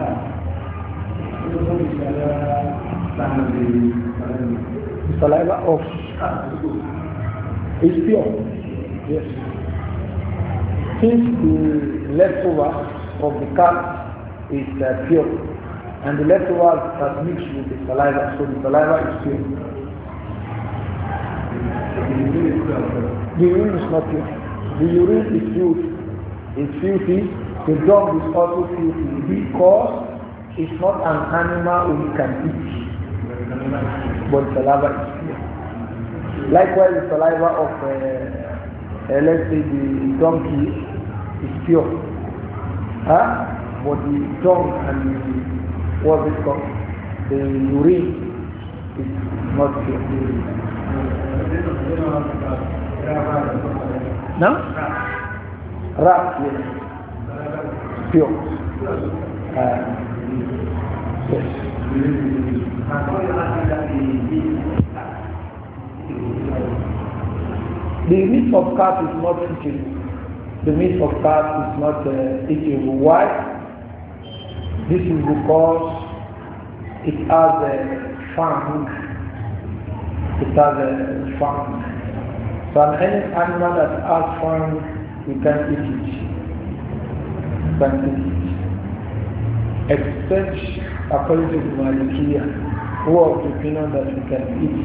The saliva of is pure. Yes. Since the leftover of the cat is pure, and the leftover has mixed with the saliva, so the saliva is pure. The urine is not pure. The urine is filthy. It's filthy. The dog is also filthy because it's not an animal we can eat, but saliva is pure. Likewise, the saliva of let's say the donkey is pure, but the dung and what's it called, the urine is not pure. No? Rat, yes. Pure. Yes. The meat of cat is not eatable. The meat of cat is not eatable. Why? This is because it has a fang. It has a fang. So any animal that has fang, we can eat it. We can eat it. Except according to the Malikiya, who are of the opinion that we can eat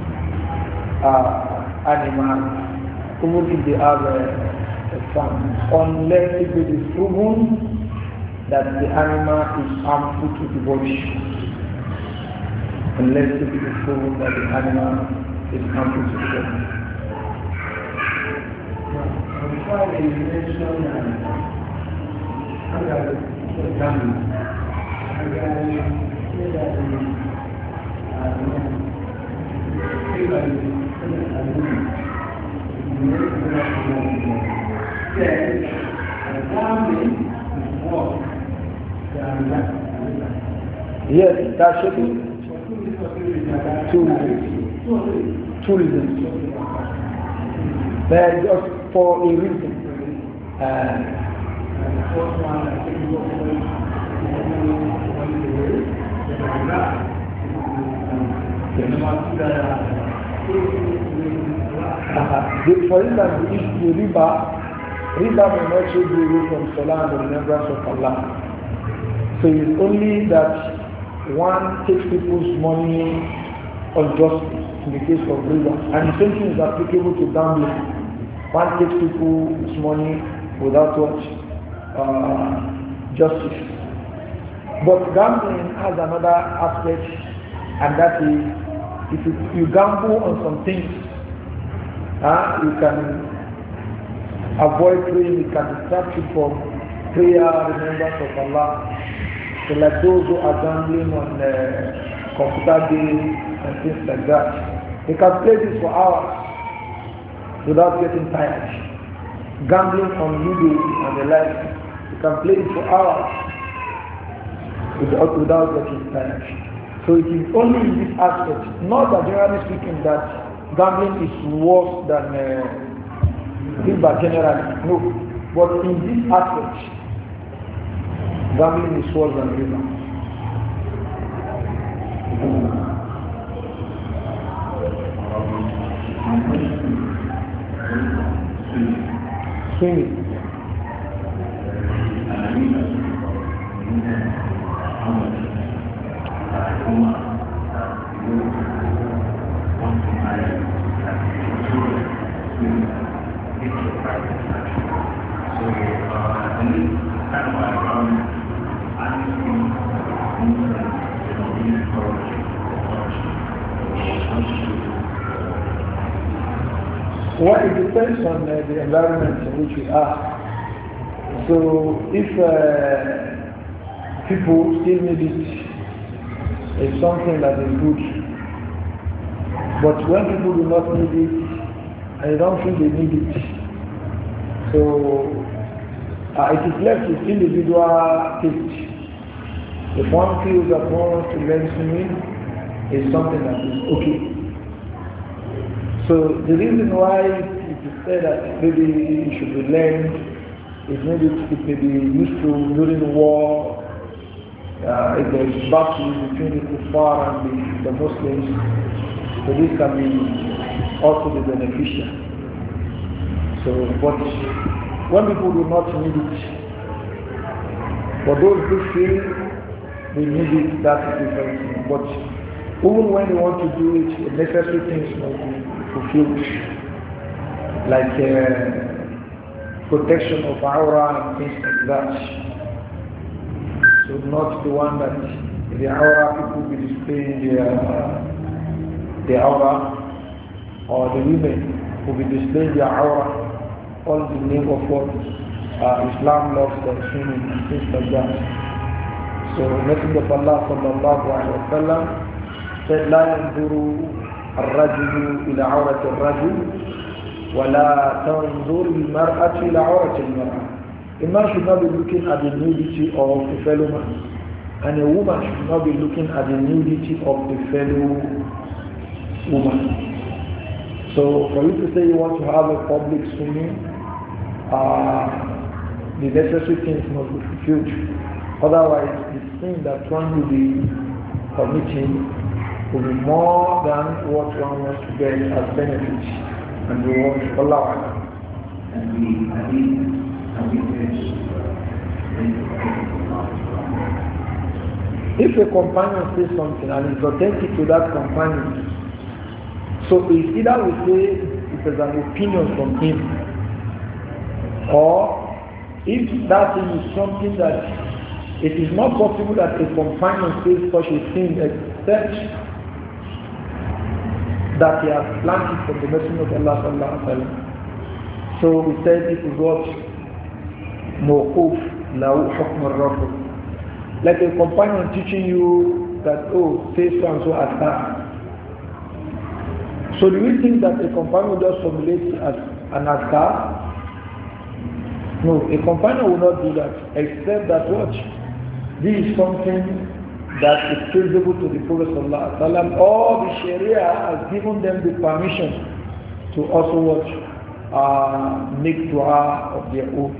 animals, even if they have a fang, unless if it is proven that the animal is harmful to the body. Unless it is proven that the animal is harmful to the body. Yes, that should be two reasons. But just for a reason. For instance, if the riba may not take away from Salah and the remembrance of Allah. So it's only that one takes people's money unjustly in the case of riba. And the same thing is applicable to gambling. One takes people's money without what? Justice. But gambling has another aspect, and that is if you gamble on some things, you can avoid praying, you can distract you from prayer, remembrance of Allah. So like those who are gambling on computer games and things like that, they can play this for hours without getting tired. Gambling on Ludo and the like, you can play it for hours without getting tired. So it is only in this aspect, not that generally speaking that gambling is worse than riba generally, no. But in this aspect, gambling is worse than riba. Swimming. Well, it depends on the environment in which we are. So if people still need it, it's something that is good. But when people do not need it, I don't think they need it. So it is left with individual taste. If one feels that one wants to learn swimming, it's something that is okay. So the reason why it is said that maybe it should be learned is maybe it may be useful during the war, if there is battle between the kuffar and the Muslims, so this can be also be beneficial. So, but when people do not need it, for those who feel they need it, that is different thing. But even when they want to do it, the necessary things must be fulfilled, like protection of aura and things like that. So not the one that the aura people will be displaying the aura, or the women will be displaying their aura, all in the name of what Islam loves, the swimming and things like that. So Messenger of Allah sallallahu alaihi wasallam said, لا ينظر الرجل إلى عورة الرجل ولا تنظر المرأة إلى عورة المرأة. A man should not be looking at the nudity of a fellow man, and a woman should not be looking at the nudity of a fellow woman. So for you to say you want to have a public swimming, the necessary things must be fulfilled. Otherwise, the sin that one will be committing will be more than what one wants to get as benefit and reward. Allah. If a companion says something and is authentic to that companion, so it's either we say it is an opinion from him, or if that thing is something that it is not possible that a companion says such a thing except that he has learned it from the Messenger of Allah sallallahu alaihi wasallam. So we said it is what mawquf lahu hukm al-rafu. Like a companion teaching you that, oh, say so and so as that. So do you think that a companion just formulates as an askar? No, a companion will not do that, except that what? This is something that is traceable to the Prophet sallallahu alaihi wasallam, or the Sharia has given them the permission to also watch, make dua of their own.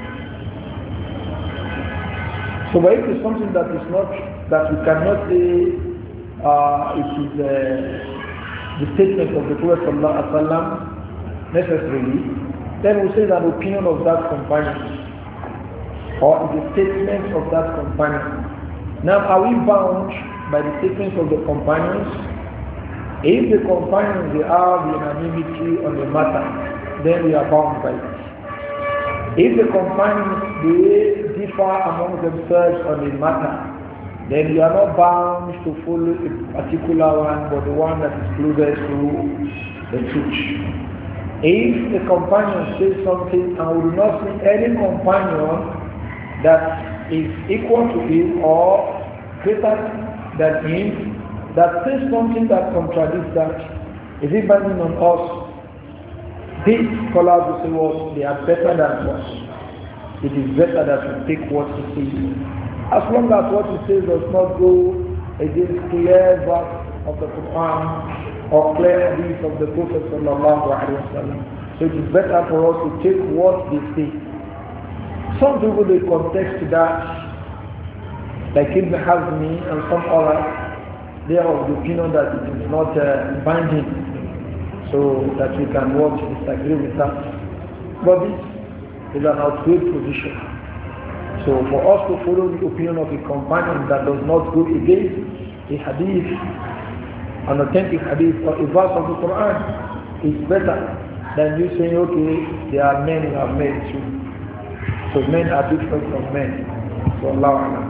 So but if it's something that is not, that we cannot say it is the statement of the Prophet sallallahu alaihi wasallam necessarily, then we say that opinion of that companion, or the statement of that companion. Now, are we bound by the statements of the companions? If the companions they have unanimity on the matter, then we are bound by it. If the companions they differ among themselves on the matter, then we are not bound to follow a particular one, but the one that is closest to the truth. If the companion says something and we do not see any companion that is equal to him or greater than him that says something that contradicts that, is it binding on us? These scholars will say, well, they are better than us. It is better that we take what he says. As long as what he says does not go against clear verse of the Quran or clear hadith of the Prophet sallallahu alaihi wasallam. So it is better for us to take what they say. Some people they contest that, like Ibn Hazmi and some others, they are of the opinion that it is not binding, so that we can watch disagree with that. But this is an outweighed position. So for us to follow the opinion of a companion that does not go against a hadith, an authentic hadith or a verse of the Quran, is better than you saying, okay, there are men who have made too. So men are different from men. So Allah.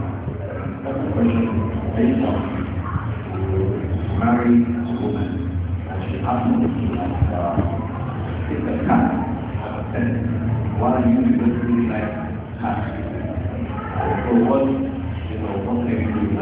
Married woman, and she happens to take a cat, why you really like cats? So what can you do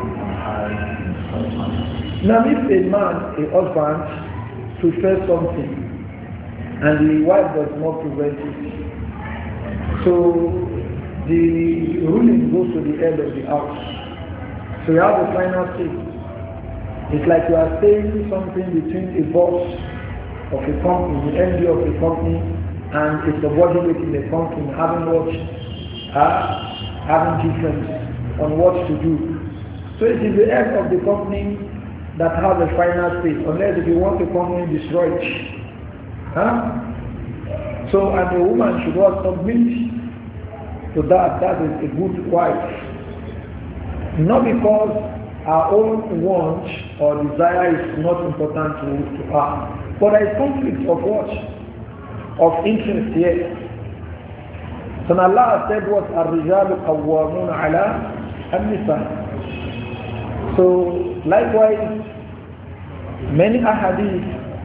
now if a man, a husband, prefers something and the wife does not prevent it, so the ruling goes to the head of the house. So you have the final say. It's like you are saying something between a boss of a company, the MD of a company, and a subordinate in the company having what? Having different on what to do. So it is the head of the company that has a final say, unless if you want the company destroyed. Huh? So, and the woman should not submit to that. That is a good wife. Not because her own want or desire is not important to her, but there is conflict of what? Of interest here. So Allah said what? الرجال قوامون على النساء. So likewise, many ahadith,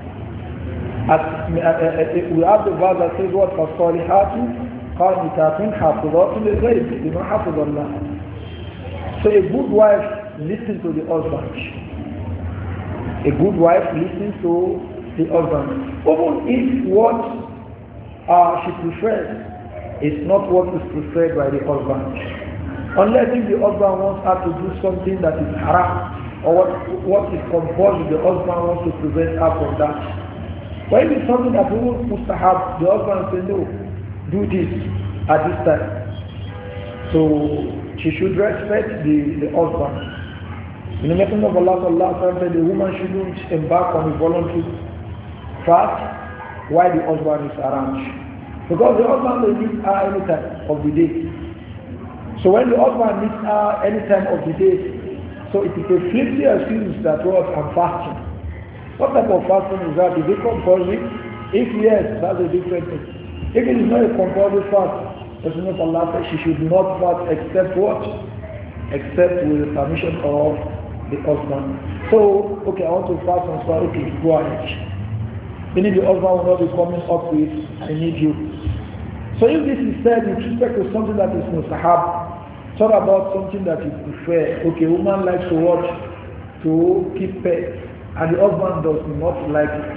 we have the verse that says what? فَالصَّالِحَاتُ قَانِتَاتٌ حَافِظَاتٌ لِلْغَيْبِ بِمَا حَفِظَ اللَّهُ. So a good wife listens to the husband. A good wife listens to the husband. Even if what she prefers is not what is preferred by the husband. Unless if the husband wants her to do something that is haram, or what is compulsory, the husband wants to prevent her from that. But if it's something that we mustahab, the husband says no, do this at this time. So she should respect the husband. In the Messenger of Allah sallallahu alaihi wasallam said the woman shouldn't embark on a voluntary fast while the husband is around. Because the husband will need her any time of the day. So when the husband needs her any time of the day, so it is a flimsy excuse that what I'm fasting. What type of fasting is that? Is it compulsory? If yes, that's a different thing. If it is not a compulsory fast, Messenger of Allah says she should not fast except what? Except with the permission of the husband. So, okay, I want to fast on Friday. Okay, go ahead. Meaning the husband will not be coming up with, I need you. So if this is said with respect to something that is mustahab, talk about something that you prefer. Okay, woman likes to watch, to keep pets, and the husband does not like it.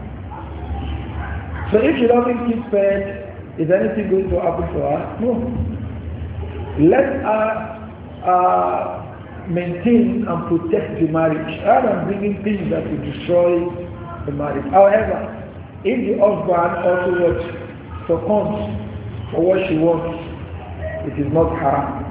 So if she doesn't keep pets, is anything going to happen to her? No. Let her maintain and protect the marriage rather than bringing things that will destroy the marriage. However, if the husband also succumbs for what she wants, it is not haram.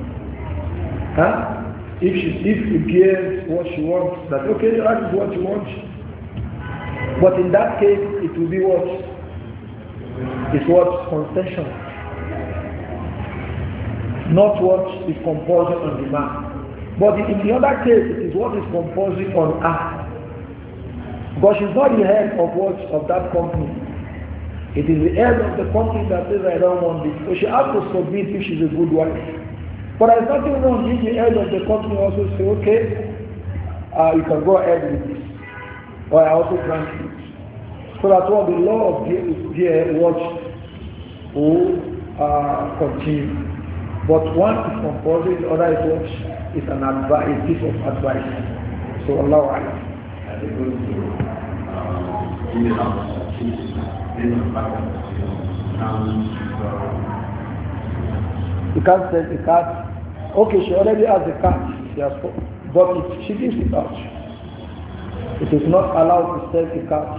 Huh? If he gives what she wants, that okay, that is what you want. But in that case, it will be what? It's what? Concession. Not what is compulsory on the man. But in the other case, it is what is compulsory on her. Because she's not the head of what? Of that company. It is the head of the company that says, I don't want this. So she has to submit if she's a good wife. But there's nothing wrong if the head of the company also say, okay, you can go ahead with this. Or I also grant you. So that's what the law of here watch will continue. But one is compulsory, the other is what? Is an advice, a piece of advice. So Allah Alam. You can't sell the cat. Okay, she already has the cat. She has bought it. She gives it out. It is not allowed to sell the cat.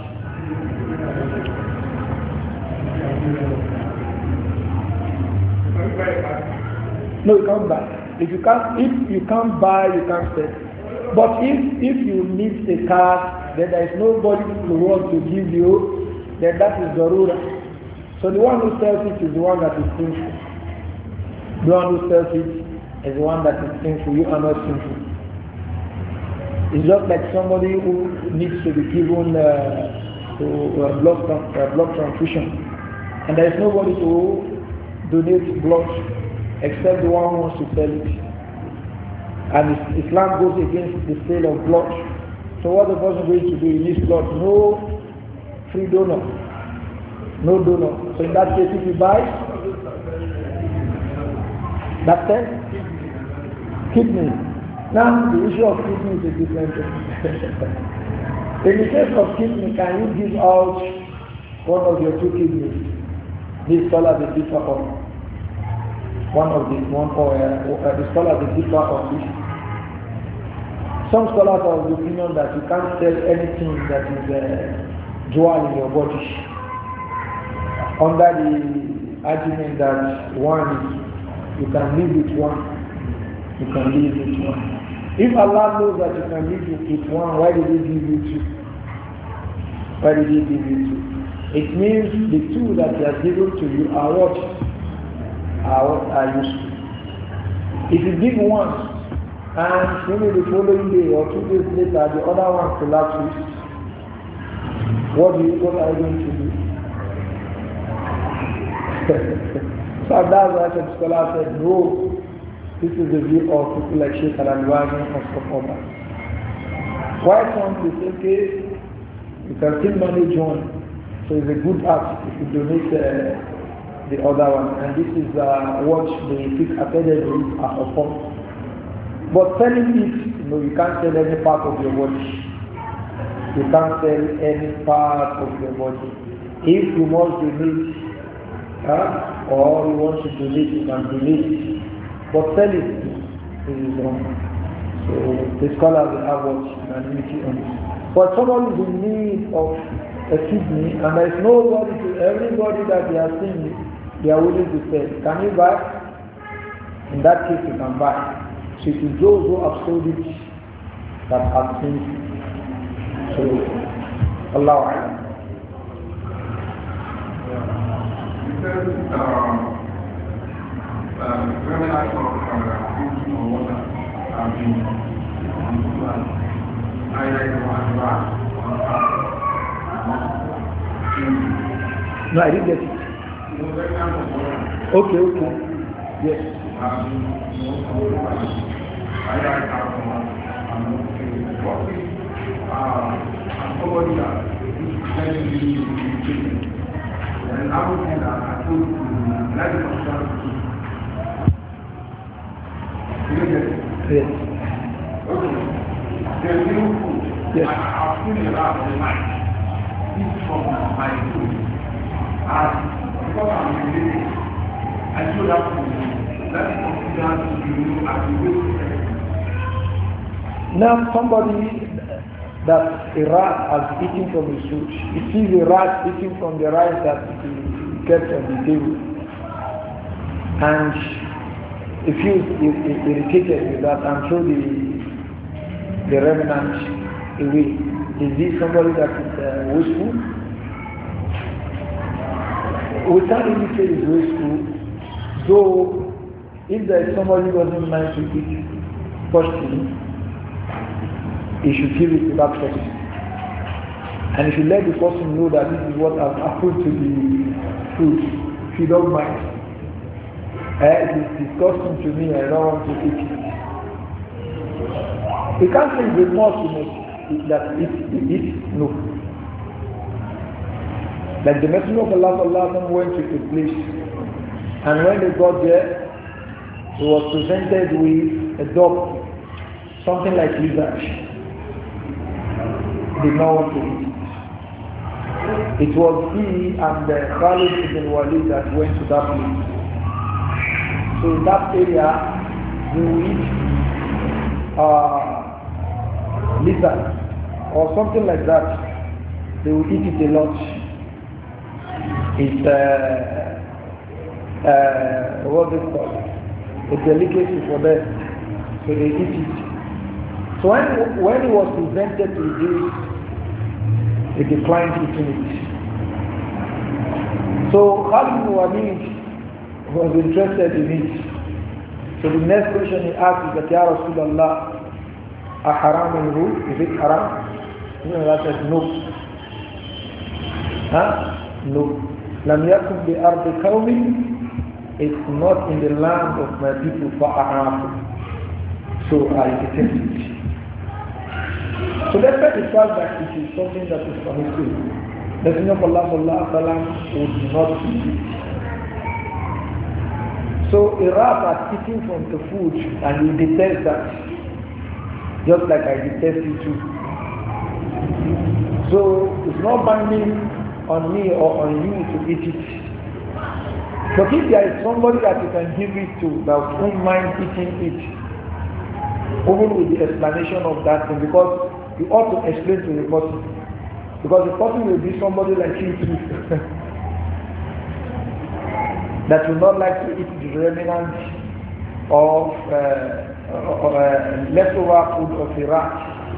No, you can't buy. If you can't buy, you can't sell. But if you need a car, then there is nobody who wants to give you, then that is Zarura. So the one who sells it is the one that is sinful. The one who sells it is the one that is sinful. You are not sinful. It's just like somebody who needs to be given blood transfusion. And there is nobody to donate blood except the one who wants to sell it. And Islam goes against the sale of blood. So what the person is going to do? He needs blood. No free donor. No donor. So in that case, if you buy, that's it. Kidney. Now the issue of kidney is a different thing. In the case of kidney, can you give out one of your two kidneys? This scholars will differ on the scholars will differ on this. Some scholars are of the opinion that you can't sell anything that is dual in your body, under the argument that one you can live with one. You can live with one. If Allah knows that you can live with one, why did He give you two? Why did He give you two? It means the two that He has given to you are what? Are useful. If you give one, and maybe the following day or 2 days later the other one collapses, what are you going to do? So that's why the scholar said, no, this is the view of people like Sheikh Al-Albani and some others. Why some will say, okay, you can still manage one, so it's a good act if you donate the other one, and this is what the Fiqh Academy are upon. But selling it, you can't sell any part of your body. You can't sell any part of your body. If you must donate, or you want to donate, you can donate. But sell it, this is wrong. So the scholars will have what unanimity on this. But someone is in need of a kidney, and there is nobody to everybody that they are seeing, they are willing to sell. Can you buy? In that case, you can buy. So it is those who have sold it that have seen. So, Allahu Akbar. When I talk about food or water, I've been no, I didn't get it. Okay. Yes. Somebody that is telling you and I would say that I told you like Yes. Okay. There's new food. Yes. I've seen a lot of the mind. This from my food. And because I'm related, I show that food. That is considered to be as a waste. Now somebody that a rat has eaten from his food, he sees a rat eating from the rice that he kept on the table, and if he is irritated with that and throw the remnant away, is this somebody that is wasteful? We can't really say it's wasteful, though if there is somebody who doesn't mind to eat firstly, he should give it to that person. And if you let the person know that this is what has happened to the food, if you don't mind, it is disgusting to me, I don't want to eat it. You can't say the most that it no. Like the Messenger of Allah went to a place, and when they got there, he was presented with a dog, something like lizard. Did not want to eat it. It was he and Khalid ibn Walid that went to that place. So in that area, they will eat lizard or something like that. They will eat it a lot. It's what is called a delicacy for them. So they eat it. So when he was presented to this, he declined eating it. So Khalid ibn Walid was interested in it. So the next question he asked is that, Ya Rasulullah, haram is it haram? You know, that said no. No. Lam yakun bi ardi qawmin, it's not in the land of my people for haram. So I detest it. So despite the fact that it is something that is permissible, the Messenger of Allah sallallahu alaihi wasallam would not eat it. So a rat has eaten from the food and he detests that, just like I detest it too. So it's not binding on me or on you to eat it. But if there is somebody that you can give it to that won't mind eating it, even with the explanation of that thing, because you ought to explain to the person. Because the person will be somebody like you too. That will not like to eat the remnants of leftover food of a rat.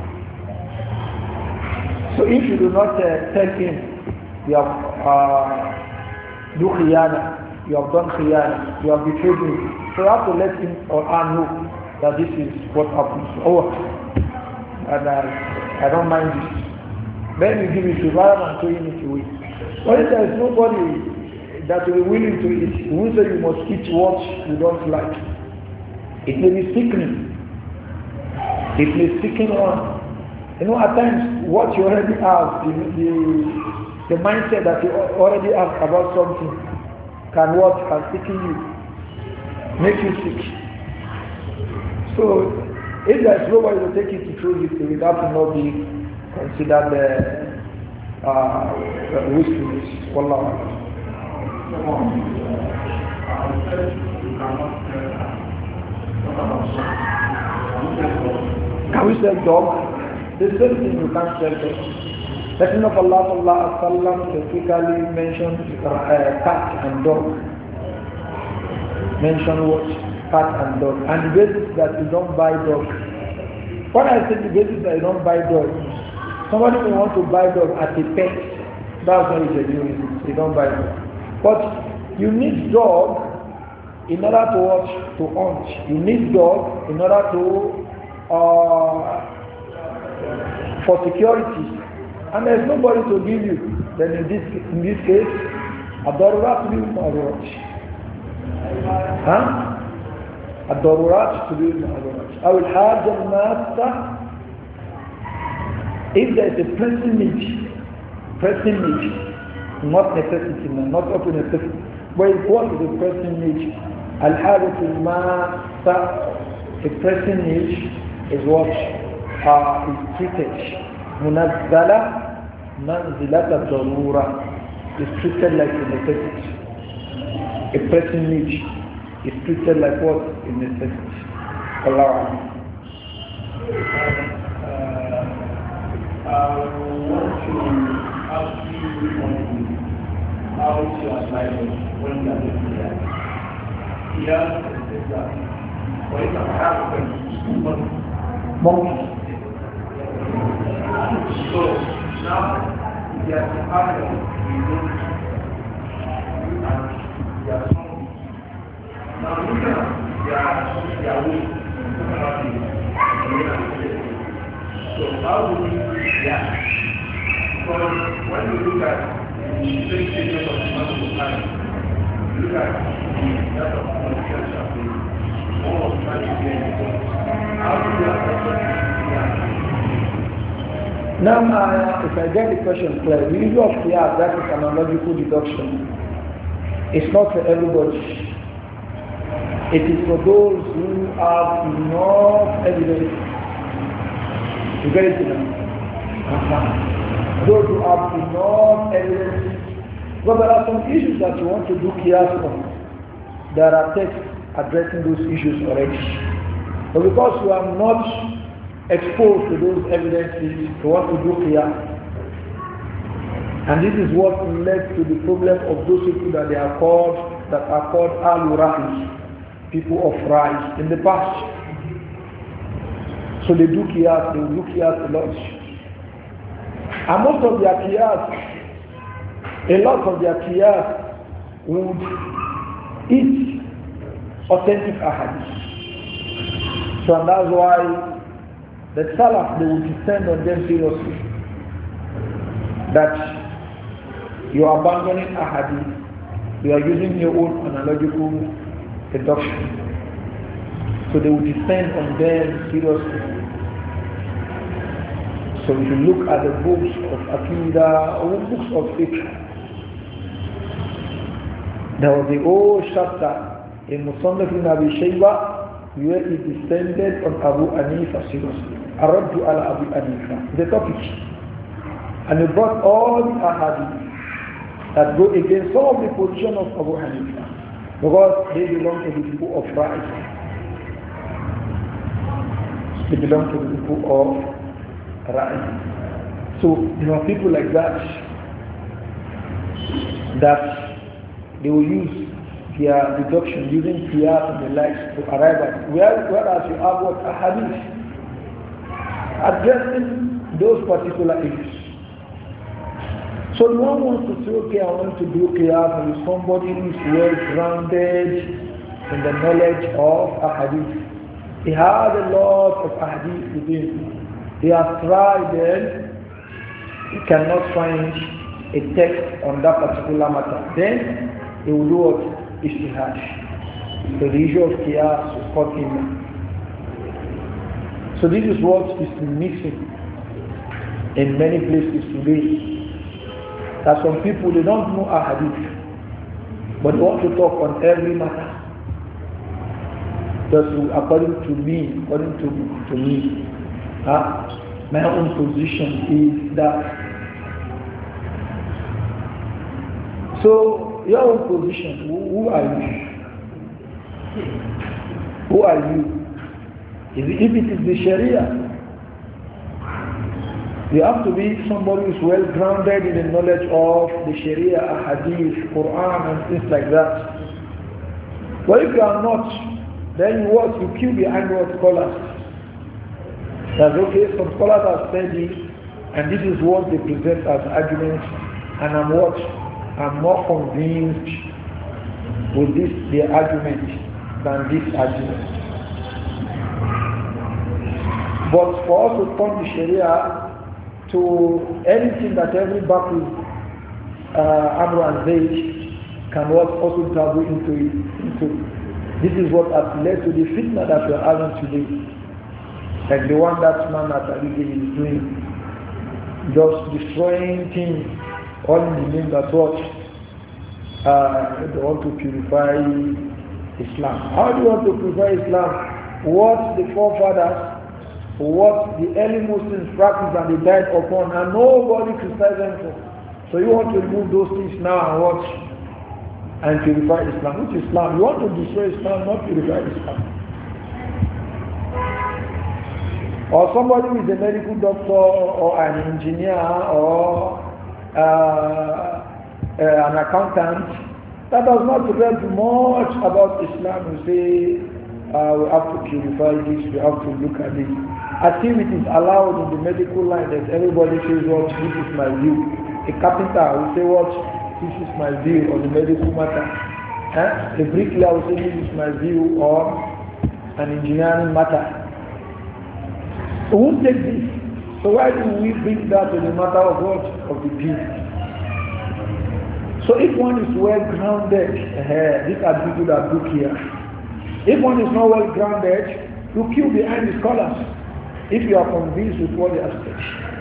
So if you do not tell him you have do khiyana, you have done khiyana, you have betrayed me, so you have to let him or her know that this is what happens. Oh, and I don't mind this. Then you give it to rather than throwing it away. But if there is nobody that will be willing to eat, you will say you must eat what you don't like. It may be sickening. It may sicken one. You know, at times what you already have, the mindset that you already have about something can sicken you, make you sick. So if there is nobody to take it to throw it, it will have to not be considered risky. Wallahu Can we sell dog? The same thing you can't sell dog. Messenger of Allah sallallahu alaihi wasallam specifically mentioned cat and dog. Mention what? Cat and dog. And the basis that you don't buy dog. When I say the basis that you don't buy dog, somebody may want to buy dog at a pet. That's not the reason. You don't buy dog. But you need dog in order to watch, to hunt. You need dog in order to for security. And there's nobody to give you. Then in this case, الضرورات تبيح المحظورات. الضرورات تبيح المحظورات. أو الحاجة الماسة. If there is a pressing need, not necessity, not open necessity, but if what is a pressing need? الحاجة الماسة, a pressing need is what is treated. منزلة منزلة الضرورة is treated like a necessity. A pressing need is treated like what? A necessity. Allah. I want to ask you how to apply it when you are doing that. Here is that for example, I have a monkey. So now they are having and they are strong. Now look at their way. So how do we react? Because when you look at the same statement of the man, you look at that of conscience, all of that is how do you react? Now, if I get the question clear, the issue of qiyas, that is an analogical deduction. It's not for everybody. It is for those who have enough evidence. You get it now? Those who have enough evidence. But there are some issues that you want to do qiyas on. There are texts addressing those issues already. But because you are not exposed to those evidences, to what to do here. And this is what led to the problem of those people that are called al-Ra'i, people of rights in the past. So they do qiyas, they do qiyas a lot. And most of their qiyas, a lot of their qiyas would eat authentic ahadith. So and that's why the Salaf, they will descend on them seriously. That you are abandoning a hadith, you are using your own analogical deduction. So they will descend on them seriously. So if you look at the books of Aqidah or books of fiqh, there was the whole chapter in Musannaf ibn Abi Shayba where he descended on Abu Hanifa seriously. Arabdu ala Abu Hanifa, the topic. And he brought all the ahadith that go against some of the position of Abu Hanifa, because they belong to the people of right. They belong to the people of right. So there are people like that, that they will use deduction using qiyas and the likes to arrive at, whereas you have what a hadith addressing those particular issues. So no one wants to say, okay, I want to do qiyas with somebody who is well grounded in the knowledge of a hadith. He has a lot of hadith within. He has tried it, he cannot find a text on that particular matter. Then he will do what? Ijtihad. So the issue of qiyas is called imam. So this is what is missing in many places today. That some people, they don't know a hadith, but they want to talk on every matter. Just according to me, my own position is that. So your own position, who are you? Who are you? If it is the Sharia, you have to be somebody who is well grounded in the knowledge of the Sharia, Hadith, Quran and things like that. But if you are not, then what? You queue behind what scholars. That's okay, some scholars have said this, and this is what they present as arguments, and I'm more convinced with their argument than this argument. But for us to turn the Sharia to anything that every battle Amr and Zayd can also travel into. This is what has led to the fitna that we are having today. Like the one that man at Ali is doing, just destroying things, all in the name that what they want to purify Islam. How do you want to purify Islam? What the forefathers, what the early Muslims practiced and they died upon, and nobody criticized them for. So you want to remove those things now and what? And purify Islam. Which Islam? You want to destroy Islam, not purify Islam. Or somebody who is a medical doctor or an engineer or an accountant that does not read much about Islam will say we have to purify this, we have to look at this. As if it is allowed in the medical line that everybody says what this is my view. A carpenter will say what this is my view on the medical matter. A bricklayer will say this is my view on an engineering matter. So who takes this? So why do we bring that to the matter of what? Of the peace. So if one is well grounded, these are people that look here. If one is not well grounded, you queue behind the scholars. If you are convinced with what they are saying.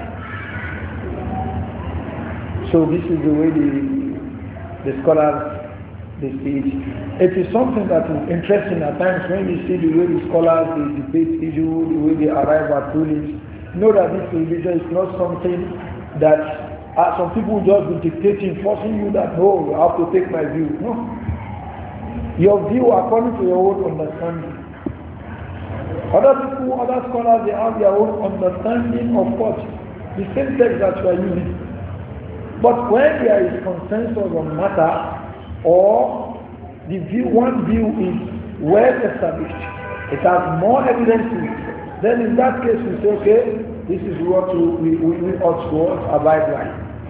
So this is the way the scholars they see it. It is something that is interesting at times when you see the way the scholars they debate issue, the way they arrive at rulings. Know that this religion is not something that some people just be dictating, forcing you that no, you have to take my view. No. Your view according to your own understanding. Other people, other scholars, they have their own understanding of what? The same text that you are using. But when there is consensus on matter, or the view, one view is well established, it has more evidences, then in that case we say, okay, this is what we ought to abide by.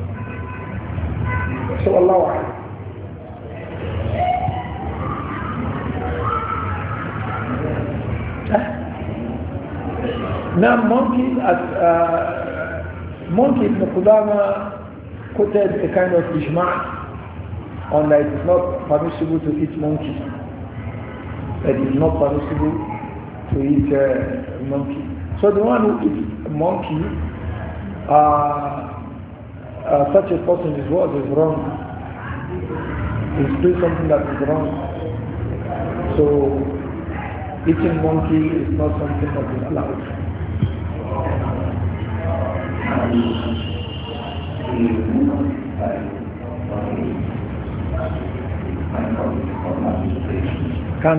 So Allah. Now Monkey Ibn Qudama quoted a kind of ijma' on that it is not permissible to eat monkey. That it is not permissible to eat monkey. So the one who eats monkey, such a person is what is wrong. He's doing something that is wrong. So eating monkey is not something that is allowed. Can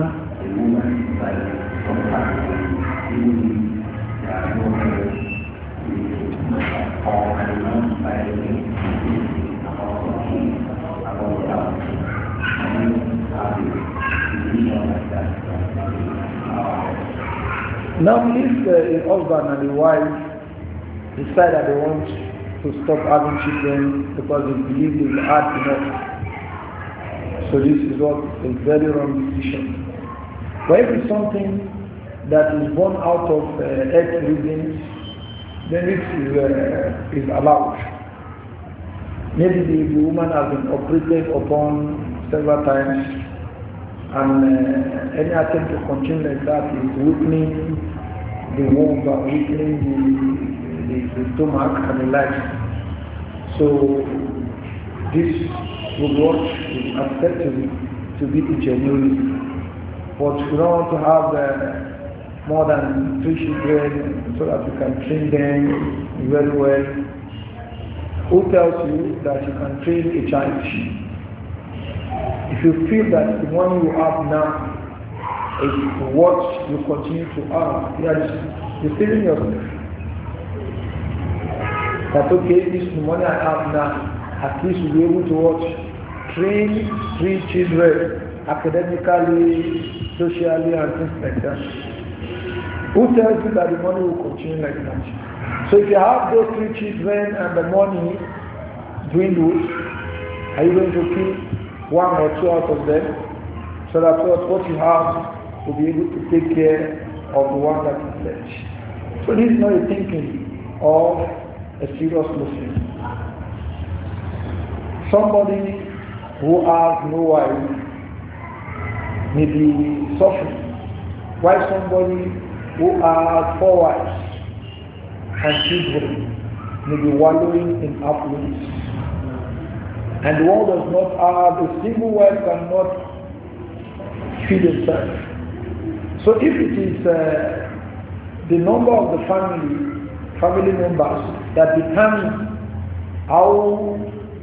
Now, if a husband and a wife decide that they want to stop having children because they believe they will hard enough, so this is what a very wrong decision. But if it's something that is born out of health reasons, then it is allowed. Maybe the woman has been operated upon several times, and any attempt to continue like that is weakening the womb, weakening the stomach and the legs. So this would what is acceptable to be a genuine. But we don't want to have more than 3 children so that you can train them very well. Who tells you that you can train a child? If you feel that the one you have now is what you continue to have, you are deceiving yourself. That okay, this is the money I have now, at least you'll be able to watch, train 3 children academically, socially, and things like that. Who tells you that the money will continue like that? So if you have those 3 children and the money dwindles, are you going to keep 1 or 2 out of them so that what you have will be able to take care of the one that is left? So this is not a thinking of a serious Muslim. Somebody who has no wife may be suffering, while somebody who has 4 wives and children may be wallowing in affluence. And the one who does not have a single wife cannot feed himself. So if it is the number of the family members that determine how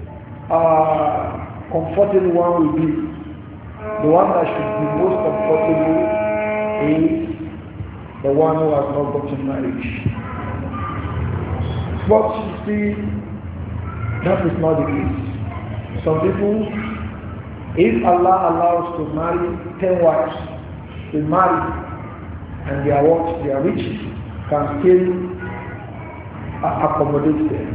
comfortable one will be, the one that should be most comfortable is the one who has not gotten married. But you see, that is not the case. Some people, if Allah allows to marry 10 wives, they marry and they are what? They are rich, can still accommodate them.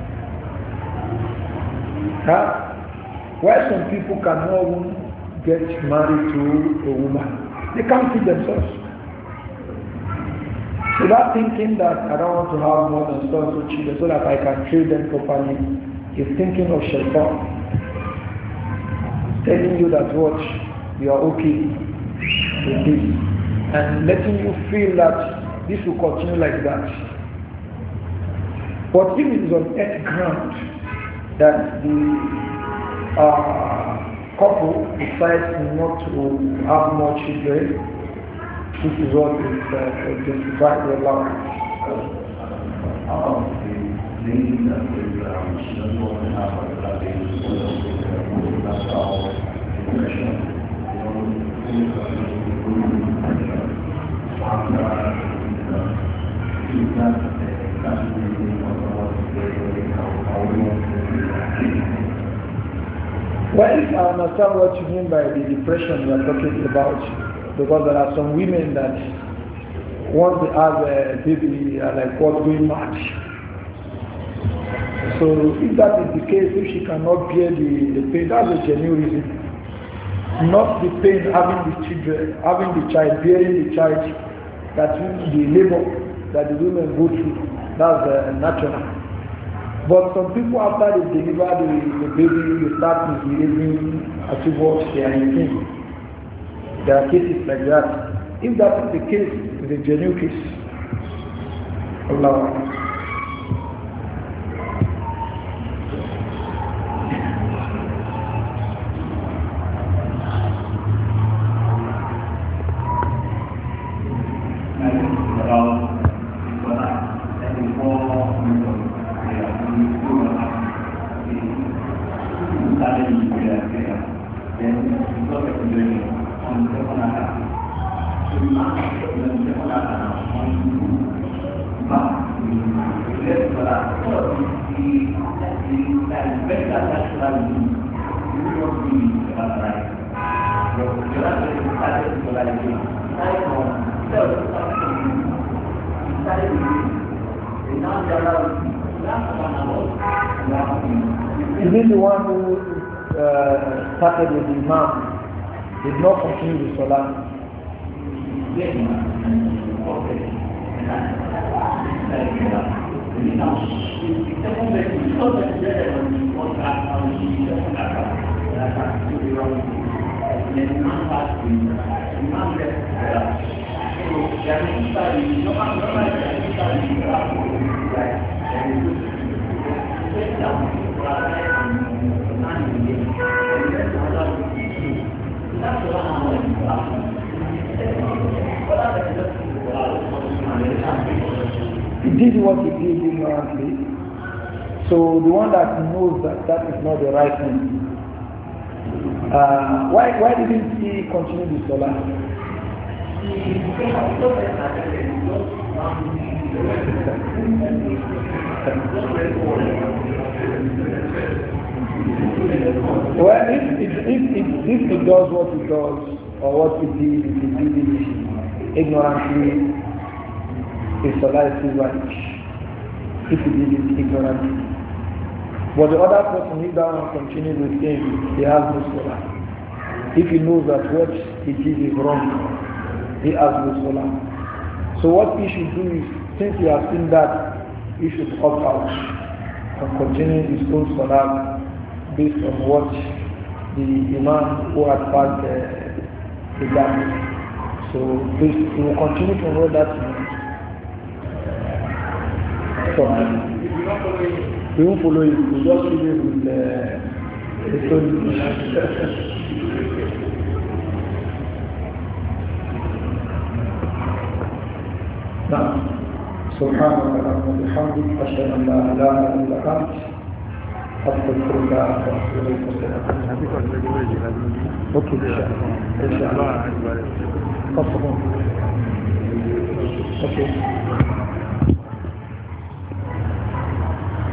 Why some people cannot even get married to a woman? They can't feed themselves. So that thinking that I don't want to have more than so children so that I can treat them properly is thinking of shaitan. Telling you that what, you are okay with this, and letting you feel that this will continue like that. But if it is on earth ground that the couple decides not to have more children, this is what is justified with Allah. Well, I understand what you mean by the depression you are talking about, because there are some women that once they have a baby are like what, going mad. So if that is the case, if she cannot bear the pain, that's a genuine reason. Not the pain having the children, having the child, bearing the child, that the labor that the women go through, that's natural. But some people after they deliver the baby, they start misbehaving as if what they are in pain. There are cases like that. If that is the case, it's a genuine case. Allah. Is it the one who started with the Imam? Did not continue the Salah? Yes. Okay. He did what he did ignorantly. So the one that knows that that is not the right thing, why didn't he continue the Salah? Well, if he does what he does, or what he did, if he did it ignorantly, his Salah is still right. If he did it ignorantly. But the other person, if that one continues with him, he has no Salah. If he knows that what he did is wrong, he has no Salah. So what he should do is, since he has seen that, he should opt out and continue his own Salah based on what the Imam who had passed the gap. So he will continue to know that. So we won't follow it, we just leave it with the story. Now, سبحانك اللهم وبحمدك أشهد أن لا إله إلا أنت أستغفرك وأتوب إليك. أوكي إن شاء الله. Okay.